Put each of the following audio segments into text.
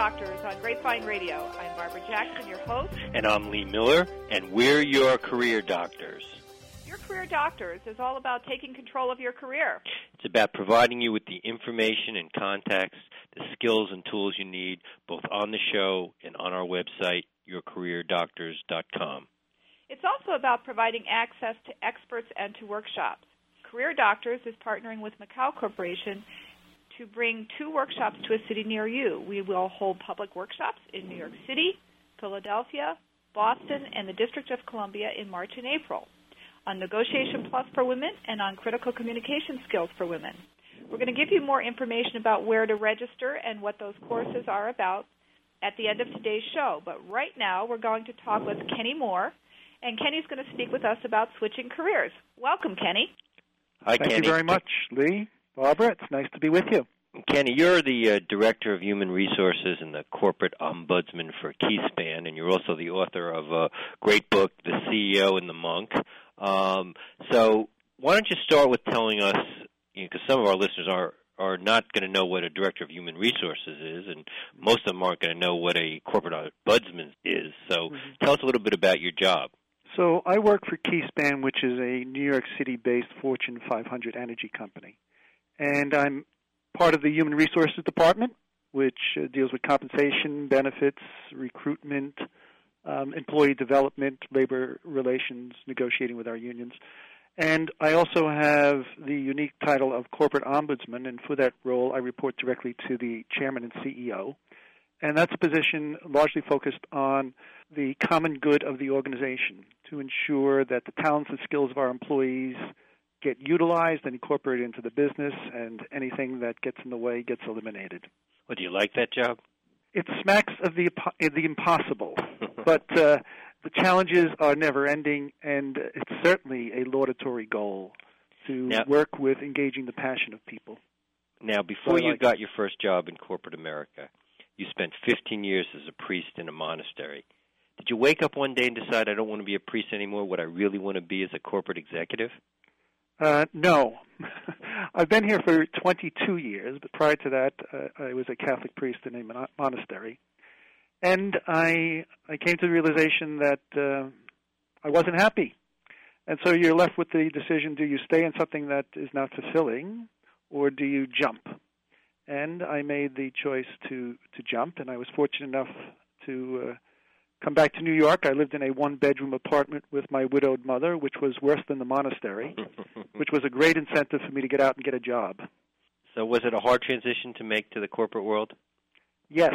Doctors on Grapevine Radio. I'm Barbara Jackson, your host. And I'm Lee Miller, and we're your career doctors. Your Career Doctors is all about taking control of your career. It's about providing you with the information and context, the skills and tools you need, both on the show and on our website, yourcareerdoctors.com. It's also about providing access to experts and to workshops. Career Doctors is partnering with Macau Corporation to bring 2 workshops to a city near you. We will hold public workshops in New York City, Philadelphia, Boston, and the District of Columbia in March and April on Negotiation Plus for women and on critical communication skills for women. We're going to give you more information about where to register and what those courses are about at the end of today's show. But right now we're going to talk with Kenny Moore, and Kenny's going to speak with us about switching careers. Welcome, Kenny. Hi, Thank Kenny. you very much, Lee. Barbara, it's nice to be with you. Kenny, you're the Director of Human Resources and the Corporate Ombudsman for Keyspan, and you're also the author of a great book, The CEO and the Monk. So why don't you start with telling us, because some of our listeners are not going to know what a Director of Human Resources is, and most of them aren't going to know what a Corporate Ombudsman is. So tell us a little bit about your job. So I work for Keyspan, which is a New York City-based Fortune 500 energy company. And I'm part of the Human Resources Department, which deals with compensation, benefits, recruitment, employee development, labor relations, negotiating with our unions. And I also have the unique title of Corporate Ombudsman, and for that role I report directly to the Chairman and CEO. And that's a position largely focused on the common good of the organization, to ensure that the talents and skills of our employees get utilized and incorporated into the business, and anything that gets in the way gets eliminated. Well, do you like that job? It smacks of the impossible, but the challenges are never-ending, and it's certainly a laudatory goal to work with engaging the passion of people. Now, before you got your first job in corporate America, you spent 15 years as a priest in a monastery. Did you wake up one day and decide, I don't want to be a priest anymore? What I really want to be is a corporate executive? No. I've been here for 22 years, but prior to that, I was a Catholic priest in a monastery. And I came to the realization that I wasn't happy. And so you're left with the decision, do you stay in something that is not fulfilling, or do you jump? And I made the choice to jump, and I was fortunate enough to come back to New York. I lived in a 1-bedroom apartment with my widowed mother, which was worse than the monastery, which was a great incentive for me to get out and get a job. So was it a hard transition to make to the corporate world? Yes.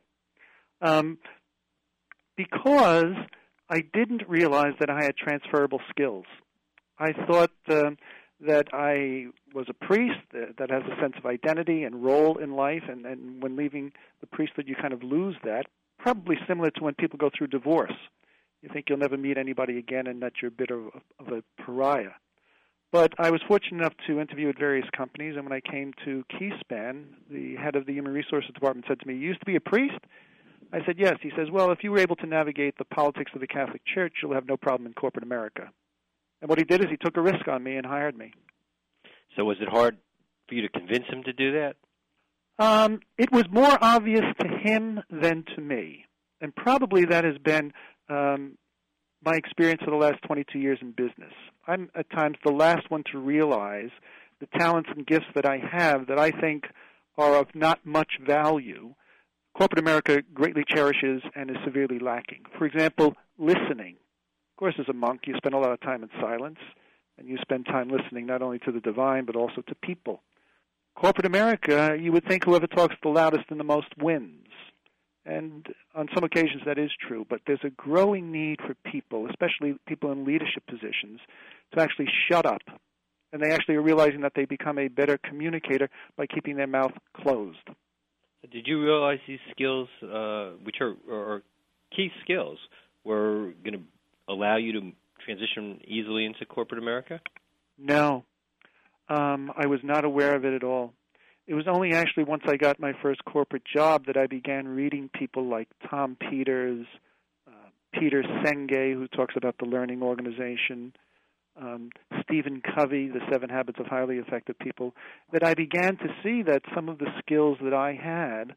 Because I didn't realize that I had transferable skills. I thought that I was a priest that has a sense of identity and role in life, and when leaving the priesthood you kind of lose that. Probably similar to when people go through divorce. You think you'll never meet anybody again and that you're a bit of a pariah. But I was fortunate enough to interview at various companies, and when I came to Keyspan, the head of the Human Resources Department said to me, "You used to be a priest?" I said, "Yes." He says, "Well, if you were able to navigate the politics of the Catholic Church, you'll have no problem in corporate America." And what he did is he took a risk on me and hired me. So was it hard for you to convince him to do that? It was more obvious to him than to me, and probably that has been my experience for the last 22 years in business. I'm at times the last one to realize the talents and gifts that I have that I think are of not much value. Corporate America greatly cherishes and is severely lacking. For example, listening. Of course, as a monk, you spend a lot of time in silence, and you spend time listening not only to the divine but also to people. Corporate America, you would think whoever talks the loudest and the most wins. And on some occasions that is true, but there's a growing need for people, especially people in leadership positions, to actually shut up. And they actually are realizing that they become a better communicator by keeping their mouth closed. Did you realize these skills, which are key skills, were going to allow you to transition easily into corporate America? No. I was not aware of it at all. It was only actually once I got my first corporate job that I began reading people like Tom Peters, Peter Senge, who talks about the learning organization, Stephen Covey, The 7 Habits of Highly Effective People, that I began to see that some of the skills that I had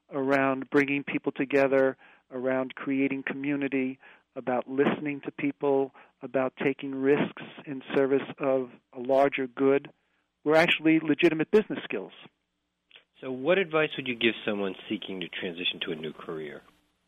around bringing people together, around creating community, about listening to people, about taking risks in service of a larger good, were actually legitimate business skills. So what advice would you give someone seeking to transition to a new career?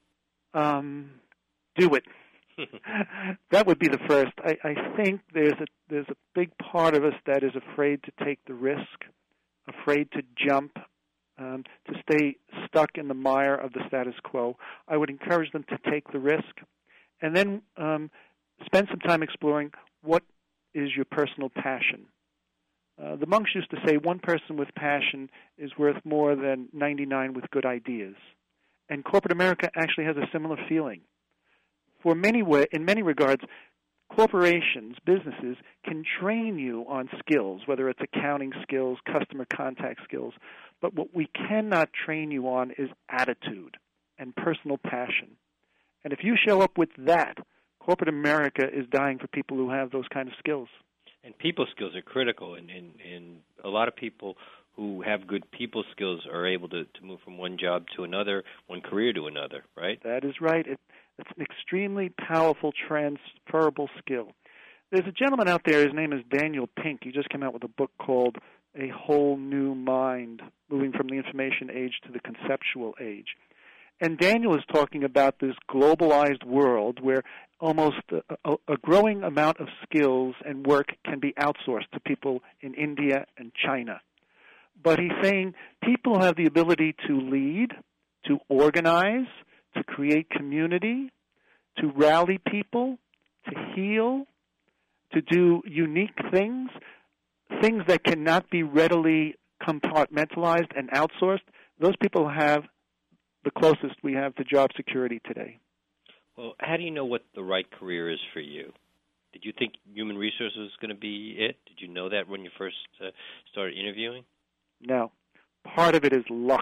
Do it. That would be the first. I think there's a big part of us that is afraid to take the risk, afraid to jump, to stay stuck in the mire of the status quo. I would encourage them to take the risk, and then spend some time exploring what is your personal passion. The monks used to say one person with passion is worth more than 99 with good ideas. And corporate America actually has a similar feeling. In many regards, corporations, businesses, can train you on skills, whether it's accounting skills, customer contact skills. But what we cannot train you on is attitude and personal passion. And if you show up with that, corporate America is dying for people who have those kind of skills. And people skills are critical, and a lot of people who have good people skills are able to move from one job to another, one career to another, right? That is right. It's an extremely powerful, transferable skill. There's a gentleman out there, his name is Daniel Pink. He just came out with a book called A Whole New Mind, Moving from the Information Age to the Conceptual Age. And Daniel is talking about this globalized world where almost a growing amount of skills and work can be outsourced to people in India and China. But he's saying people have the ability to lead, to organize, to create community, to rally people, to heal, to do unique things, things that cannot be readily compartmentalized and outsourced. Those people have the closest we have to job security today. Well, how do you know what the right career is for you? Did you think human resources was going to be it? Did you know that when you first started interviewing? No. Part of it is luck.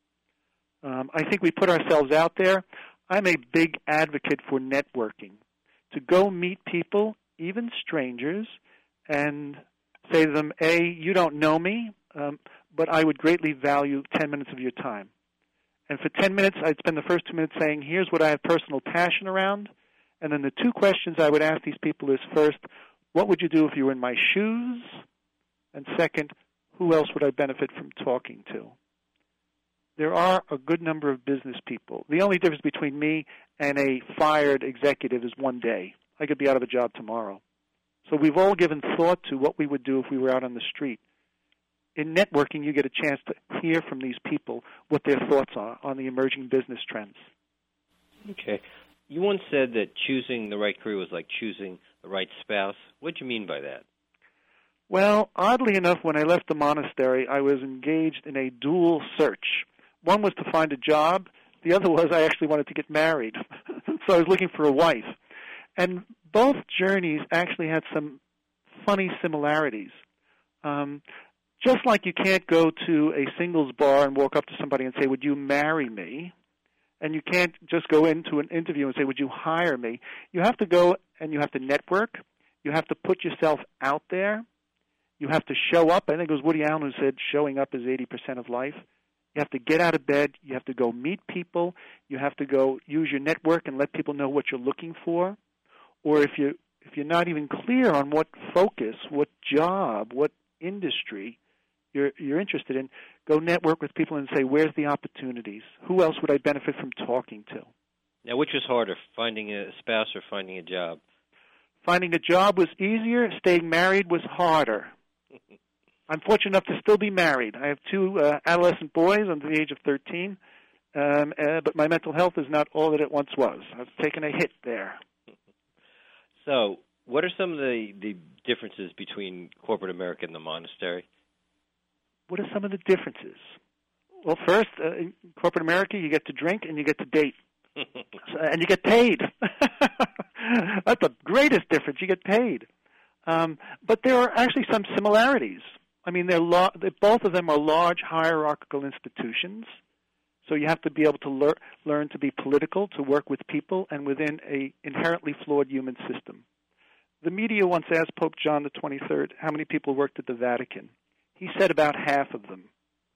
I think we put ourselves out there. I'm a big advocate for networking, to go meet people, even strangers, and say to them, A, you don't know me, but I would greatly value 10 minutes of your time. And for 10 minutes, I'd spend the first 2 minutes saying, here's what I have personal passion around. And then the two questions I would ask these people is, first, what would you do if you were in my shoes? And second, who else would I benefit from talking to? There are a good number of business people. The only difference between me and a fired executive is 1 day. I could be out of a job tomorrow. So we've all given thought to what we would do if we were out on the street. In networking, you get a chance to hear from these people what their thoughts are on the emerging business trends. Okay. You once said that choosing the right career was like choosing the right spouse. What do you mean by that? Well, oddly enough, when I left the monastery, I was engaged in a dual search. One was to find a job. The other was I actually wanted to get married. So I was looking for a wife. And both journeys actually had some funny similarities. Just like you can't go to a singles bar and walk up to somebody and say, would you marry me? And you can't just go into an interview and say, would you hire me? You have to go and you have to network. You have to put yourself out there. You have to show up. I think it was Woody Allen who said showing up is 80% of life. You have to get out of bed. You have to go meet people. You have to go use your network and let people know what you're looking for. Or if you're not even clear on what focus, what job, what industry you're interested in, go network with people and say, where's the opportunities? Who else would I benefit from talking to? Now, which was harder, finding a spouse or finding a job? Finding a job was easier. Staying married was harder. I'm fortunate enough to still be married. I have two adolescent boys under the age of 13, but my mental health is not all that it once was. I've taken a hit there. So what are some of the differences between corporate America and the monastery? What are some of the differences? Well, first, in corporate America, you get to drink and you get to date. And you get paid. That's the greatest difference. You get paid. But there are actually some similarities. I mean, both of them are large hierarchical institutions. So you have to be able to learn to be political, to work with people, and within an inherently flawed human system. The media once asked Pope John XXIII how many people worked at the Vatican. He said about half of them.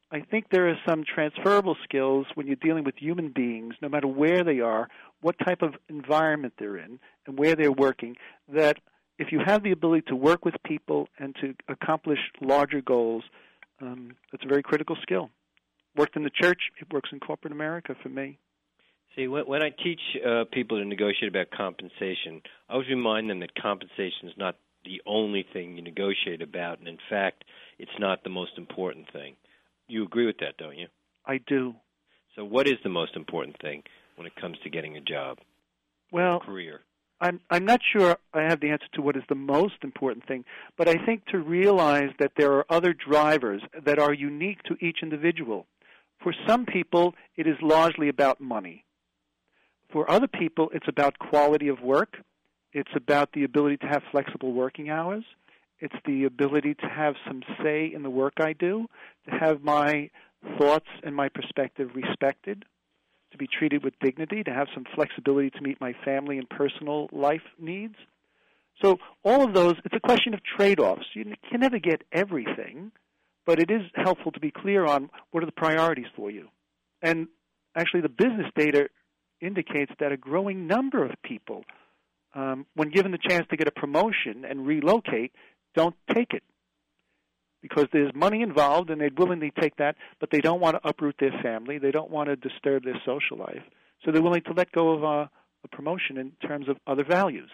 I think there are some transferable skills when you're dealing with human beings, no matter where they are, what type of environment they're in, and where they're working, that if you have the ability to work with people and to accomplish larger goals, it's a very critical skill. Worked in the church, it works in corporate America for me. See, when I teach people to negotiate about compensation, I always remind them that compensation is not the only thing you negotiate about, and in fact, it's not the most important thing. You agree with that, don't you? I do. So what is the most important thing when it comes to getting a job? Well, career. I'm not sure I have the answer to what is the most important thing, but I think to realize that there are other drivers that are unique to each individual. For some people, it is largely about money. For other people, it's about quality of work. It's about the ability to have flexible working hours. It's the ability to have some say in the work I do, to have my thoughts and my perspective respected, to be treated with dignity, to have some flexibility to meet my family and personal life needs. So all of those, it's a question of trade-offs. You can never get everything, but it is helpful to be clear on what are the priorities for you. And actually the business data indicates that a growing number of people, when given the chance to get a promotion and relocate, don't take it because there's money involved and they'd willingly take that, but they don't want to uproot their family. They don't want to disturb their social life. So they're willing to let go of a promotion in terms of other values.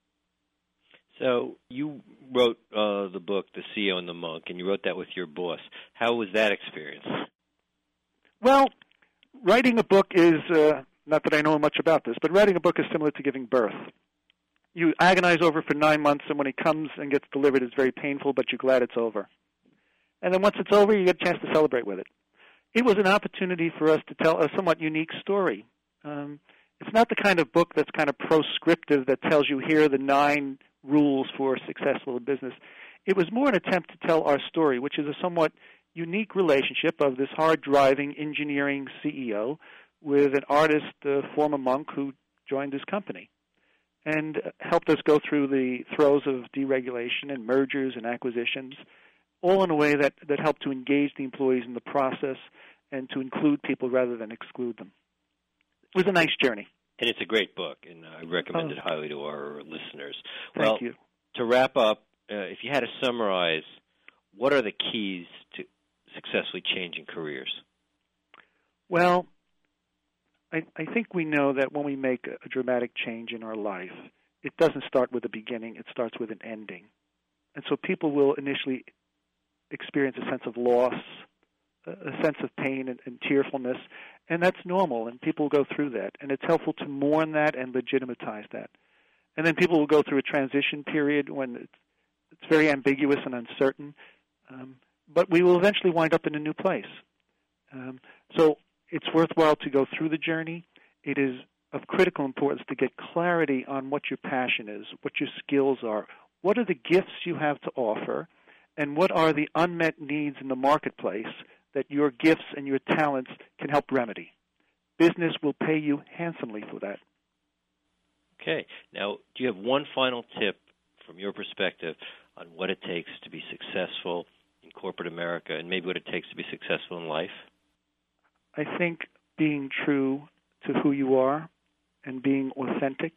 So you wrote the book, The CEO and the Monk, and you wrote that with your boss. How was that experience? Well, writing a book is, not that I know much about this, but writing a book is similar to giving birth. You agonize over it for 9 months, and when it comes and gets delivered, it's very painful, but you're glad it's over. And then once it's over, you get a chance to celebrate with it. It was an opportunity for us to tell a somewhat unique story. It's not the kind of book that's kind of proscriptive that tells you here are the 9 rules for successful in business. It was more an attempt to tell our story, which is a somewhat unique relationship of this hard-driving engineering CEO with an artist, former monk, who joined his company and helped us go through the throes of deregulation and mergers and acquisitions, all in a way that helped to engage the employees in the process and to include people rather than exclude them. It was a nice journey. And it's a great book, and I recommend it highly to our listeners. Thank you. To wrap up, if you had to summarize, what are the keys to successfully changing careers? Well, I think we know that when we make a dramatic change in our life, it doesn't start with a beginning, it starts with an ending. And so people will initially experience a sense of loss, a sense of pain and tearfulness, and that's normal, and people go through that. And it's helpful to mourn that and legitimatize that. And then people will go through a transition period when it's very ambiguous and uncertain, but we will eventually wind up in a new place. So it's worthwhile to go through the journey. It is of critical importance to get clarity on what your passion is, what your skills are, what are the gifts you have to offer, and what are the unmet needs in the marketplace that your gifts and your talents can help remedy. Business will pay you handsomely for that. Okay. Now, do you have one final tip from your perspective on what it takes to be successful in corporate America and maybe what it takes to be successful in life? I think being true to who you are and being authentic.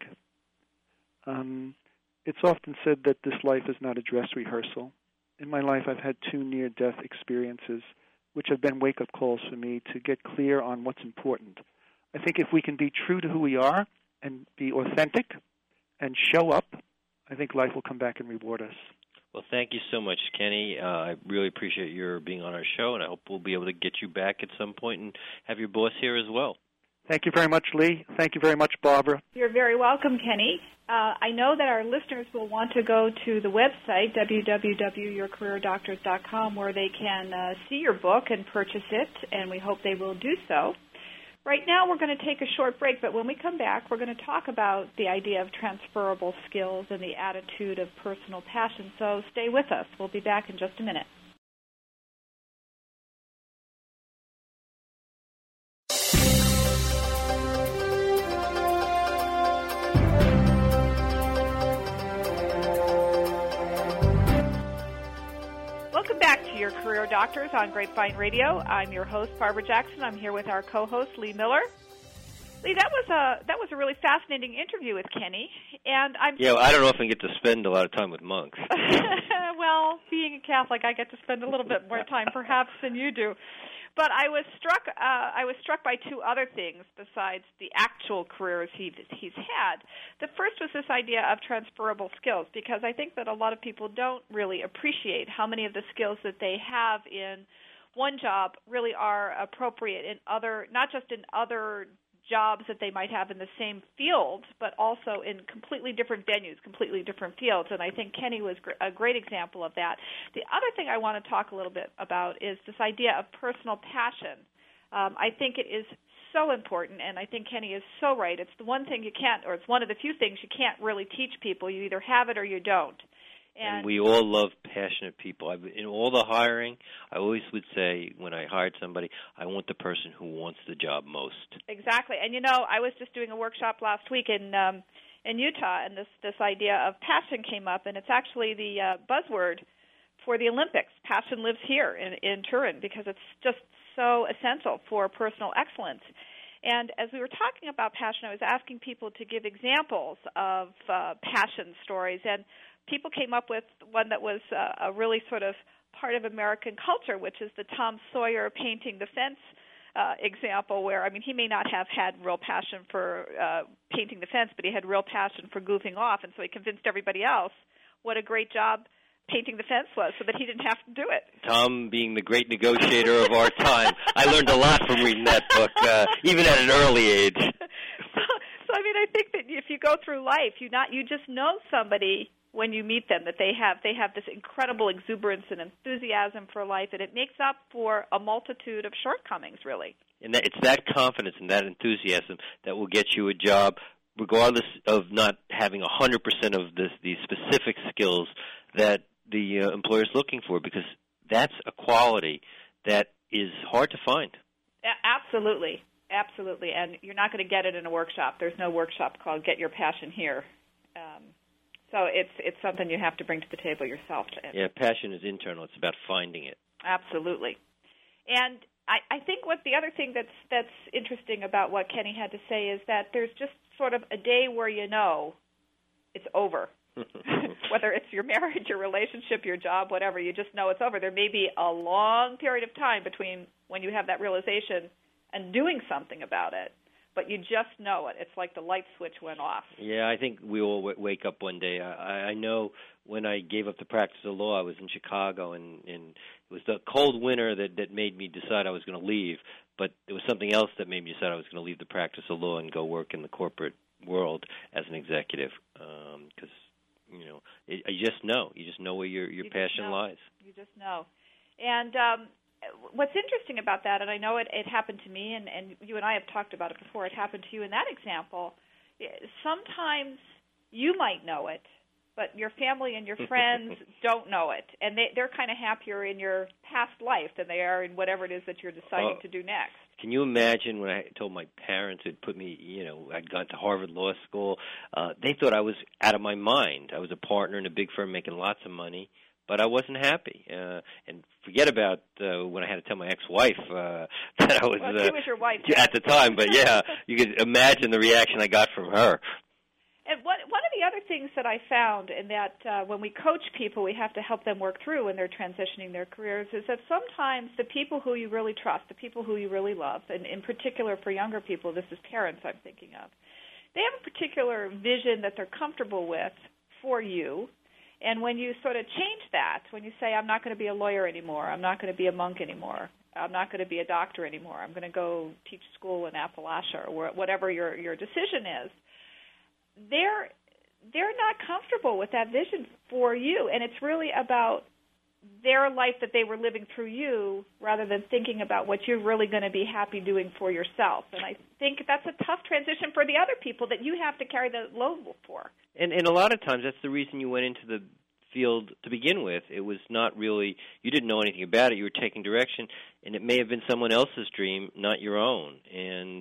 It's often said that this life is not a dress rehearsal. In my life, I've had 2 near-death experiences, which have been wake-up calls for me to get clear on what's important. I think if we can be true to who we are and be authentic and show up, I think life will come back and reward us. Well, thank you so much, Kenny. I really appreciate your being on our show, and I hope we'll be able to get you back at some point and have your boss here as well. Thank you very much, Lee. Thank you very much, Barbara. You're very welcome, Kenny. I know that our listeners will want to go to the website, www.yourcareerdoctors.com, where they can see your book and purchase it, and we hope they will do so. Right now, we're going to take a short break, but when we come back, we're going to talk about the idea of transferable skills and the attitude of personal passion. So stay with us. We'll be back in just a minute. your Career Doctors on Grapevine Radio. I'm your host, Barbara Jackson. I'm here with our co-host, Lee Miller. Lee, that was a really fascinating interview with Kenny, and I don't often get to spend a lot of time with monks. Well, being a Catholic, I get to spend a little bit more time, perhaps, than you do. But I was struck by two other things besides the actual careers he's had. The first was this idea of transferable skills, because I think that a lot of people don't really appreciate how many of the skills that they have in one job really are appropriate in other, not just in other jobs that they might have in the same field, but also in completely different venues, completely different fields. And I think Kenny was a great example of that. The other thing I want to talk a little bit about is this idea of personal passion. I think it is so important, and I think Kenny is so right. It's the one thing you can't, or it's one of the few things you can't really teach people. You either have it or you don't. And we all love passionate people. In all the hiring, I always would say when I hired somebody, I want the person who wants the job most. Exactly. And, I was just doing a workshop last week in Utah, and this idea of passion came up, and it's actually the buzzword for the Olympics. Passion lives here in Turin because it's just so essential for personal excellence. And as we were talking about passion, I was asking people to give examples of passion stories, and people came up with one that was a really sort of part of American culture, which is the Tom Sawyer painting the fence example, where, he may not have had real passion for painting the fence, but he had real passion for goofing off, and so he convinced everybody else what a great job painting the fence was so that he didn't have to do it. Tom being the great negotiator of our time. I learned a lot from reading that book, even at an early age. So I think that if you go through life, you just know somebody when you meet them, that they have this incredible exuberance and enthusiasm for life, and it makes up for a multitude of shortcomings, really. And it's that confidence and that enthusiasm that will get you a job, regardless of not having 100% of these specific skills that the employer is looking for, because that's a quality that is hard to find. Absolutely. Absolutely. And you're not going to get it in a workshop. There's no workshop called Get Your Passion Here. So it's something you have to bring to the table yourself. Yeah, passion is internal. It's about finding it. Absolutely. And I think what the other thing that's interesting about what Kenny had to say is that there's just sort of a day where it's over. Whether it's your marriage, your relationship, your job, whatever, you just know it's over. There may be a long period of time between when you have that realization and doing something about it, but you just know it. It's like the light switch went off. Yeah, I think we all wake up one day. I know when I gave up the practice of law, I was in Chicago, and it was the cold winter that made me decide I was going to leave, but there was something else that made me decide I was going to leave the practice of law and go work in the corporate world as an executive, because you just know. You just know where your passion lies. You just know. And what's interesting about that, and I know it happened to me, and you and I have talked about it before, it happened to you in that example, sometimes you might know it, but your family and your friends don't know it, and they're kind of happier in your past life than they are in whatever it is that you're deciding to do next. Can you imagine when I told my parents who'd put me, I'd gone to Harvard Law School, they thought I was out of my mind. I was a partner in a big firm making lots of money, but I wasn't happy. And forget about when I had to tell my ex-wife that I was... Well, she was your wife. At the time, but yeah, you could imagine the reaction I got from her. And one of the other things that I found in that when we coach people, we have to help them work through when they're transitioning their careers, is that sometimes the people who you really trust, the people who you really love, and in particular for younger people, this is parents I'm thinking of, they have a particular vision that they're comfortable with for you. And when you sort of change that, when you say, I'm not going to be a lawyer anymore, I'm not going to be a monk anymore, I'm not going to be a doctor anymore, I'm going to go teach school in Appalachia or whatever your decision is, they're not comfortable with that vision for you, and it's really about their life that they were living through you rather than thinking about what you're really going to be happy doing for yourself. And I think that's a tough transition for the other people that you have to carry the load for. And a lot of times that's the reason you went into the field to begin with. It was not really, you didn't know anything about it, you were taking direction, and it may have been someone else's dream, not your own. And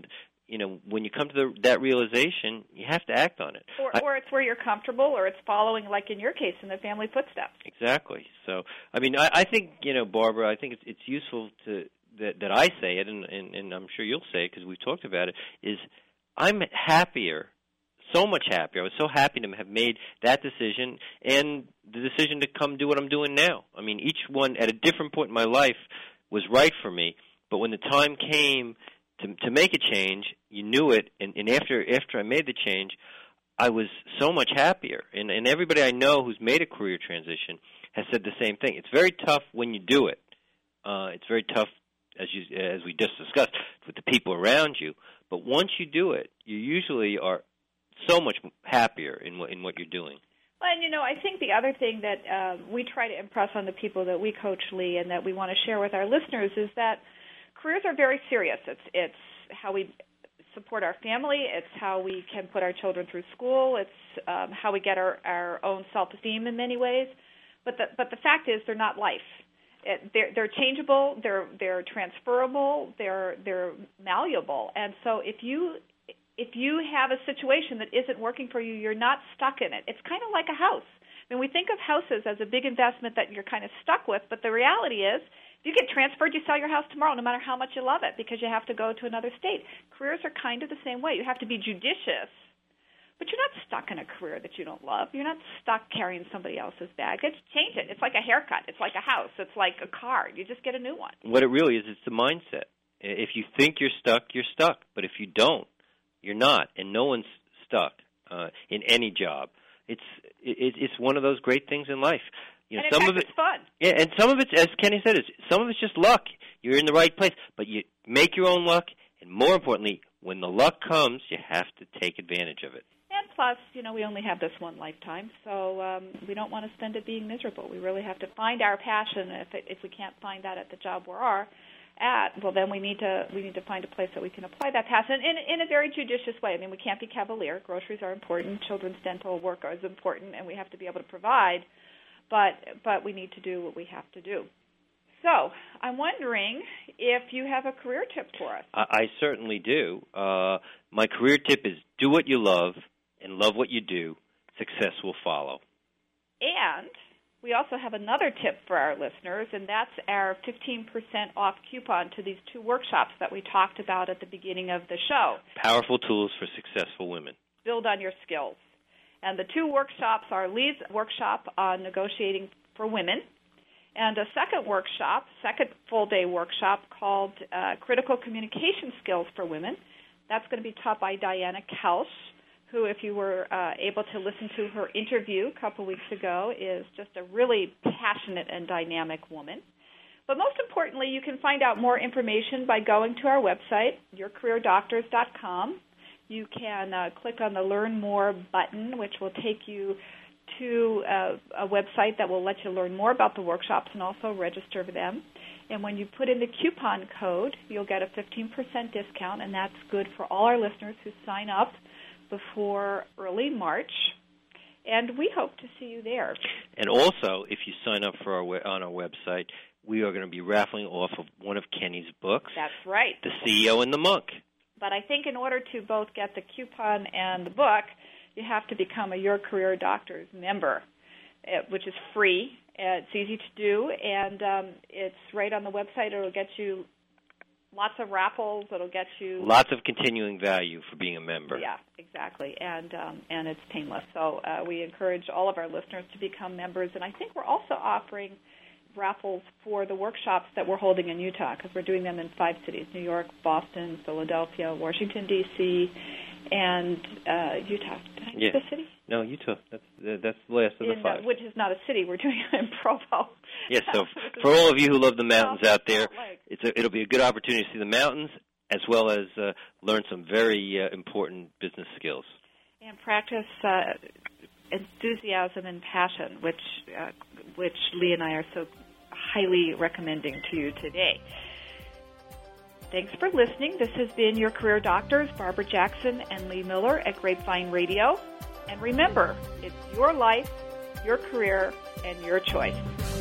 when you come to that realization, you have to act on it. Or it's where you're comfortable, or it's following, like in your case, in the family footsteps. Exactly. So, I think, Barbara, I think it's useful that I say it, and I'm sure you'll say it because we've talked about it, is I'm happier, so much happier. I was so happy to have made that decision and the decision to come do what I'm doing now. Each one at a different point in my life was right for me, but when the time came to make a change, you knew it, and after I made the change, I was so much happier. And everybody I know who's made a career transition has said the same thing. It's very tough when you do it. It's very tough, as we just discussed, with the people around you. But once you do it, you usually are so much happier in what you're doing. Well, and I think the other thing that we try to impress on the people that we coach, Lee, and that we want to share with our listeners is that careers are very serious. It's how we support our family. It's how we can put our children through school. It's how we get our own self-esteem in many ways. But the fact is, they're not life. They're changeable. They're transferable. They're malleable. And so if you have a situation that isn't working for you, you're not stuck in it. It's kind of like a house. We think of houses as a big investment that you're kind of stuck with, but the reality is, if you get transferred, you sell your house tomorrow, no matter how much you love it, because you have to go to another state. Careers are kind of the same way. You have to be judicious, but you're not stuck in a career that you don't love. You're not stuck carrying somebody else's baggage. Change it. It's like a haircut. It's like a house. It's like a car. You just get a new one. What it really is, it's the mindset. If you think you're stuck, you're stuck. But if you don't, you're not. And no one's stuck in any job. It's one of those great things in life. And some of it's fun. Yeah, and some of it's, as Kenny said, some of it's just luck. You're in the right place, but you make your own luck, and more importantly, when the luck comes, you have to take advantage of it. And plus, we only have this one lifetime, so we don't want to spend it being miserable. We really have to find our passion. If we can't find that at the job we are at, well, then we need to find a place that we can apply that passion in a very judicious way. We can't be cavalier. Groceries are important. Children's dental work is important, and we have to be able to provide. But we need to do what we have to do. So I'm wondering if you have a career tip for us. I certainly do. My career tip is do what you love and love what you do. Success will follow. And we also have another tip for our listeners, and that's our 15% off coupon to these 2 workshops that we talked about at the beginning of the show. Powerful tools for successful women. Build on your skills. And the 2 workshops are Lee's workshop on negotiating for women, and a second full-day workshop called Critical Communication Skills for Women. That's going to be taught by Diana Kelsch, who, if you were able to listen to her interview a couple weeks ago, is just a really passionate and dynamic woman. But most importantly, you can find out more information by going to our website, yourcareerdoctors.com. You can click on the Learn More button, which will take you to a website that will let you learn more about the workshops and also register for them. And when you put in the coupon code, you'll get a 15% discount, and that's good for all our listeners who sign up before early March. And we hope to see you there. And also, if you sign up for on our website, we are going to be raffling off of one of Kenny's books. That's right. The CEO and the Monk. But I think in order to both get the coupon and the book, you have to become a Your Career Doctors member, which is free. It's easy to do, and it's right on the website. It'll get you lots of raffles. It'll get you lots of continuing value for being a member. Yeah, exactly, and it's painless. So we encourage all of our listeners to become members, and I think we're also offering raffles for the workshops that we're holding in Utah, because we're doing them in 5 cities: New York, Boston, Philadelphia, Washington, D.C., and Utah. Did I miss a city? No, Utah. That's the last of the 5. Which is not a city. We're doing it in Provo. Yes, so for all of you who love the mountains out there, it'll be a good opportunity to see the mountains as well as learn some very important business skills. And practice enthusiasm and passion, which Lee and I are so highly recommending to you today. Thanks for listening. This has been Your Career Doctors, Barbara Jackson and Lee Miller at Grapevine Radio. And remember, it's your life, your career, and your choice.